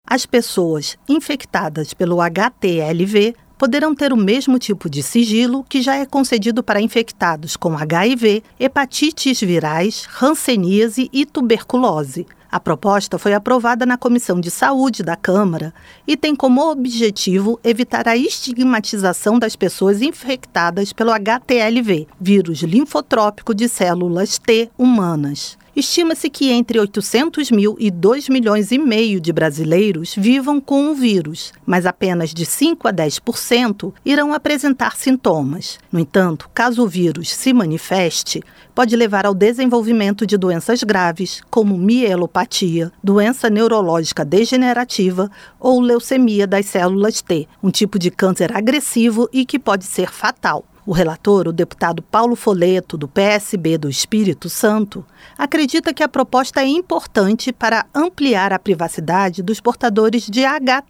As pessoas infectadas pelo HTLV poderão ter o mesmo tipo de sigilo que já é concedido para infectados com HIV, hepatites virais, hanseníase e tuberculose. A proposta foi aprovada na Comissão de Saúde da Câmara e tem como objetivo evitar a estigmatização das pessoas infectadas pelo HTLV, vírus linfotrópico de células T humanas. Estima-se que entre 800 mil e 2 milhões e meio de brasileiros vivam com o vírus, mas apenas de 5 a 10% irão apresentar sintomas. No entanto, caso o vírus se manifeste, pode levar ao desenvolvimento de doenças graves, como mielopatia, doença neurológica degenerativa ou leucemia das células T, um tipo de câncer agressivo e que pode ser fatal. O relator, o deputado Paulo Folletto, do PSB do Espírito Santo, acredita que a proposta é importante para ampliar a privacidade dos portadores de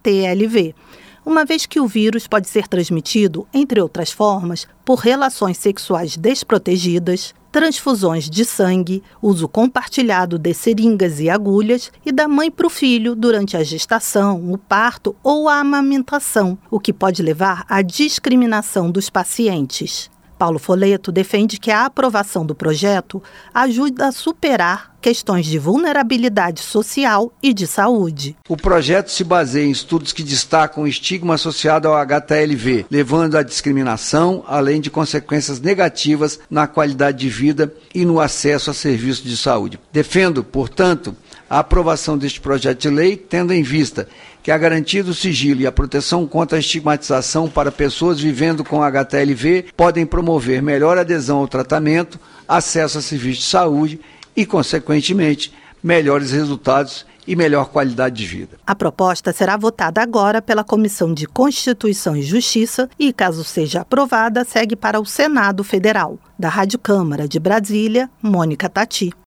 HTLV, uma vez que o vírus pode ser transmitido, entre outras formas, por relações sexuais desprotegidas, transfusões de sangue, uso compartilhado de seringas e agulhas e da mãe para o filho durante a gestação, o parto ou a amamentação, o que pode levar à discriminação dos pacientes. Paulo Folletto defende que a aprovação do projeto ajuda a superar questões de vulnerabilidade social e de saúde. O projeto se baseia em estudos que destacam o estigma associado ao HTLV, levando à discriminação, além de consequências negativas na qualidade de vida e no acesso a serviços de saúde. Defendo, portanto, a aprovação deste projeto de lei, tendo em vista que a garantia do sigilo e a proteção contra a estigmatização para pessoas vivendo com HTLV podem promover melhor adesão ao tratamento, acesso a serviços de saúde e, consequentemente, melhores resultados e melhor qualidade de vida. A proposta será votada agora pela Comissão de Constituição e Justiça e, caso seja aprovada, segue para o Senado Federal. Da Rádio Câmara de Brasília, Mônica Tati.